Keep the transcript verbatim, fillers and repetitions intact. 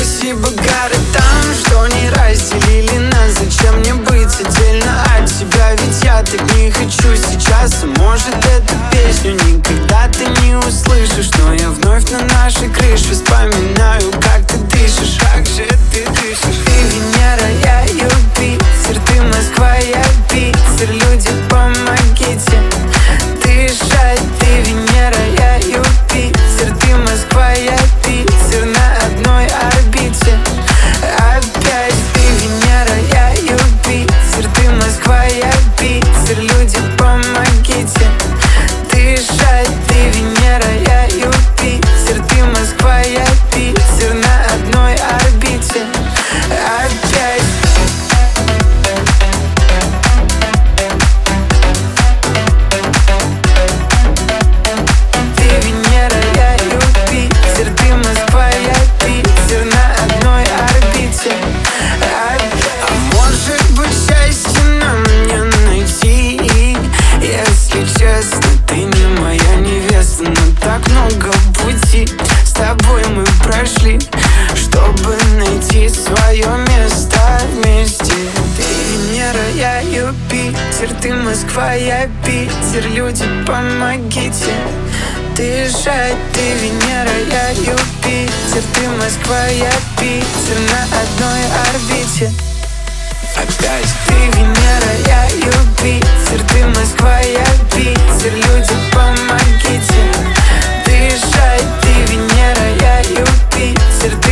Спасибо городам, что не разделили нас. Зачем мне быть отдельно от тебя? Ведь я так не хочу сейчас. Может, эту песню никогда ты не услышишь, но я вновь на нашей крыше вспоминаю, как ты дышишь. Как же ты дышишь? Ты Венера, я Юпитер. Ты Москва, я Питер. Люди, помогите дышать. Ты Венера, я Юпитер. Ты Москва, я Питер. На одной орбите опять. Ты Венера, я Юпитер. Ты Москва, я Питер. Люди, помогите дышать. Ты Венера, я Юпитер. Ты Москва, я Питер. На одной орбите опять. Ты Венера, я Юпитер. Ты Москва, я Питер. На одной орбите опять. А может быть, счастье нам не найти? Если честно, ты не моя невеста, но так много пути с тобой мы прошли, чтобы найти свое место вместе. Ты Венера, я Юпитер. Ты Москва, я Питер. Люди, помогите дышать. Ты Венера, я Юпитер. Ты Москва, я Питер. На одной орбите опять. Ты Венера, я Юпитер. Ты Москва, я Питер. Люди, помогите дышать. Ты Венера, я Юпитер. Ты